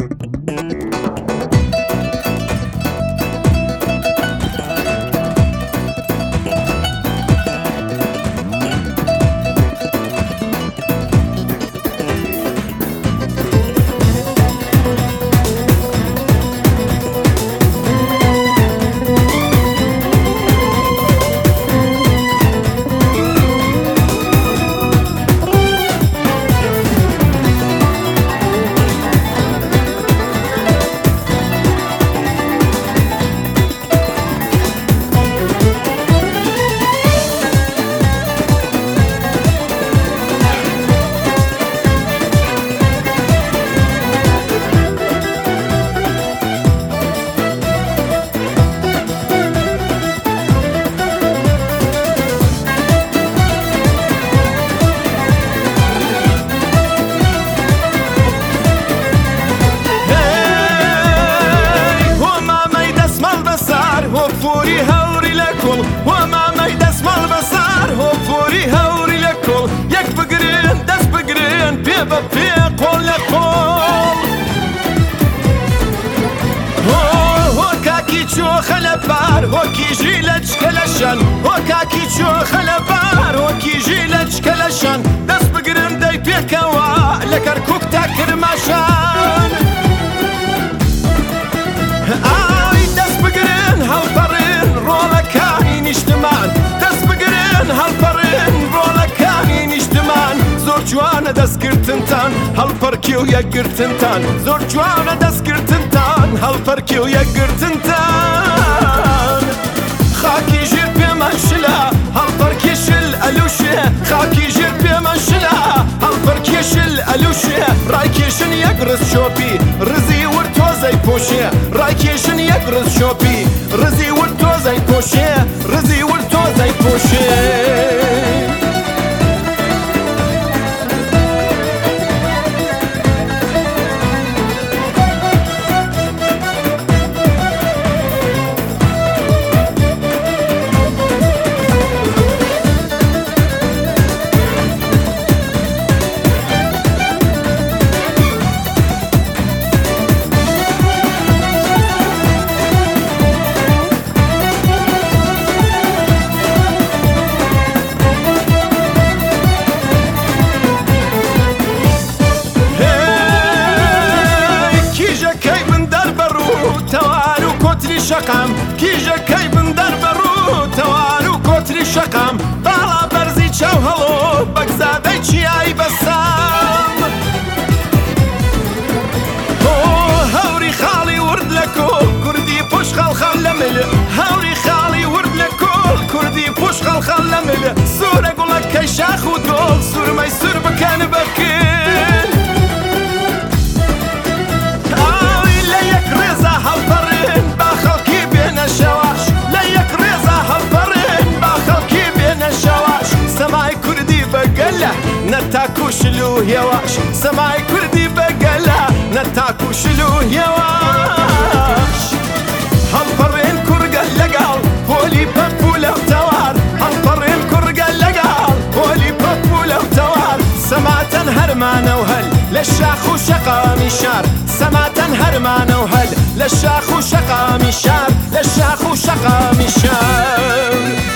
وەکیژی لە چکەلەشان وەکاکی چۆخە لە بار وەکیژی لە چکەلەشان دەست بگرن دەی پێکەوە لە کەرکووک تا کرماشان ئای دەست بگرن هەڵپەڕن ڕۆڵەکانی نیشتمان دەست بگرن هەڵپەڕن ڕۆڵەکانی نیشتمان زۆر جوانە دەستگرتنتان هەڵپەرکی و یەکگرتنتان زۆر جوانە دەستگرتنتان هەڵپەرکی و یەکگرتنتان خاکی ژێر پێمان شلە هەڵپەرکی شل ئەلووشێ خاکی ژێر پێمان شلە هەڵپەرکی شل ئەلووشێ ڕایکێشن یەک ڕز شۆپی ڕزی ورد تۆزەی پۆشێ ڕایکێشن یەک ڕز شۆپی ڕزی ورد تۆزەی پۆشێ ڕزی ورد تۆزەی پۆشێ شقم کیژەکەی بندەر بەڕوو تەوار و کۆتری شەقم باڵا بەرزی چاو هەڵۆ بەگزادەی چیایی بەسام هەوری خاڵی ورد لە کۆڵ کوردی پوش خەڵخەڵ لە مل هەوری خاڵی ورد لە کۆڵ کوردی پوش خەڵخەڵ لە مل سوورە گوڵەکەی شاخ و دۆڵ سوورمەی سور بکەن بەکن ئای لە یەک ڕێزە هەڵپەڕن با خەڵکی بێنە شەواش لە یەک ڕێزە هەڵپەڕن با خەڵکی بێنە شەواش سەمای کوردی بەگەلە نەتاکو شل و هێواش سەمای کوردی بەگەلە نەتاکو شل و هێواش هەڵپەڕێن کوڕگە لەگەڵ پۆلی پەپ و لەو تەوار هەڵپەڕێن کوڕگە لەگەڵ پۆلی پەپ و لەو تەوار سەماتەن هەرمانە و هەل لە شاخ و شەقامی شار سەماتەن هەرمانە و هەل لە شاخ و شەقامی شار لە شاخ و شەقامی شار